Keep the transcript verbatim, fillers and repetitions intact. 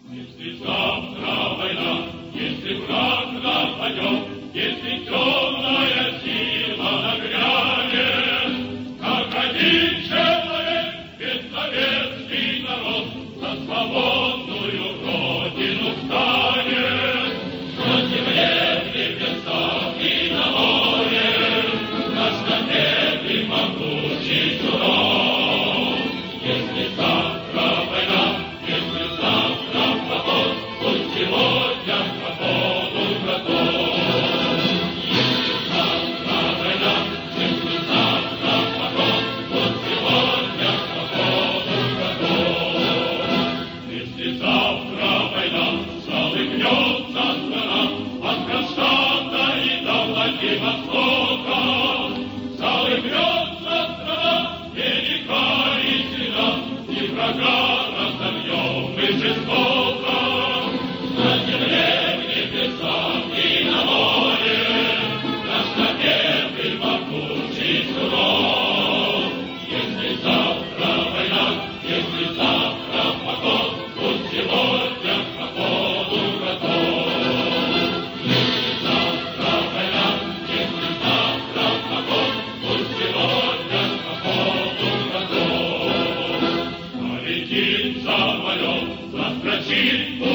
Если завтра война, если враг нападет, если темная сила нагрянет, как один человек, бессловесный народ, за свободную родину встанет. На земле, в небесах и на море, наш победный могучий суров. Если завтра война, если завтра поход, пусть сегодня к походу готов. Если завтра война, если завтра поход, пусть сегодня к походу готов. Если завтра война, залыгнется страна от Кронштадта и до Владивостока. Залыгнется страна велика и сильна, и врага разобьем мы жестоко. На земле, в небесах и на море наш победный могучий суров. Если завтра война, если завтра поход, пусть сегодня к походу готов. Если завтра война, если завтра поход, пусть сегодня к походу готов. Полетит самолет, застрочит